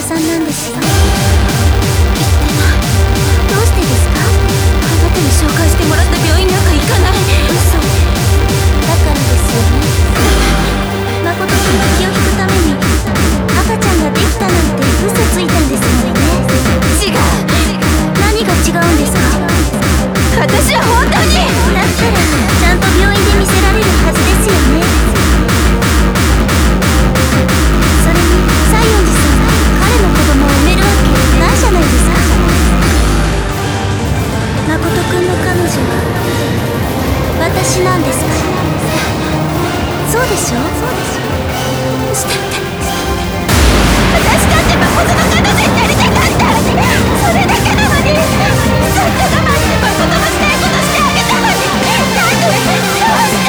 さんなんですよ。言ってない。どうしてですか？あなたに紹介してもらった病院なんか行かない。嘘だからですよね。誠君の気を引くために赤ちゃんができたなんて嘘ついたんですもんね。違う。何が違うんですか？私は本当にだったらちゃんと病院で見せられるはずですよね。それに西園寺さんが彼の子供を産めるわけないじゃないですか。誠君の彼女は私なんですから。そうでしょ？してって私だって誠の彼女になりたかった。それだけなのにずっと我慢して誠のしたいことしてあげたのに、なんでどうして。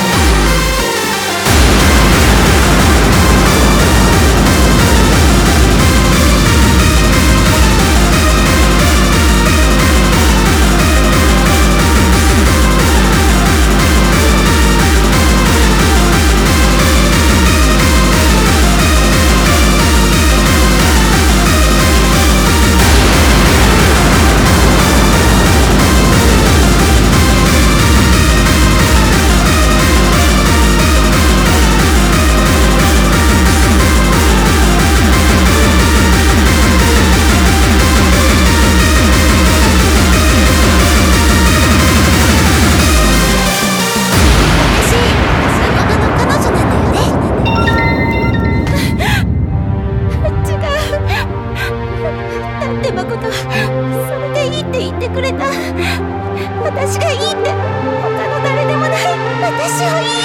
私がいいって、他の誰でもない私をいいって。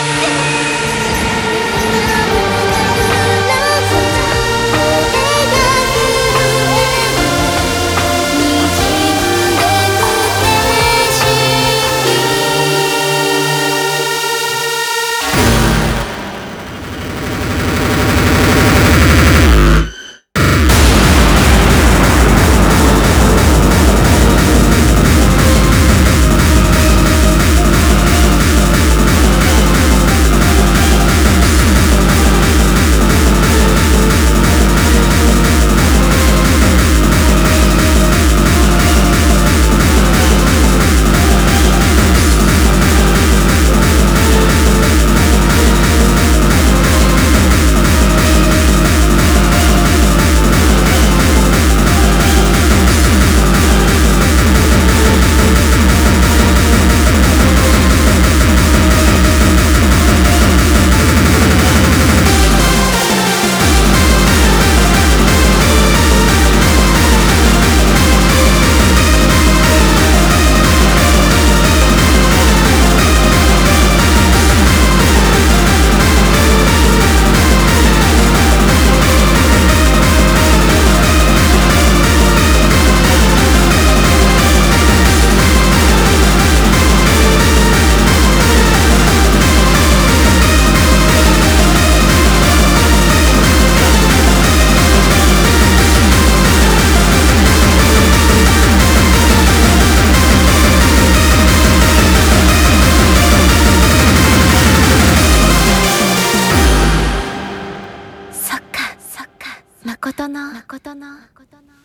誠の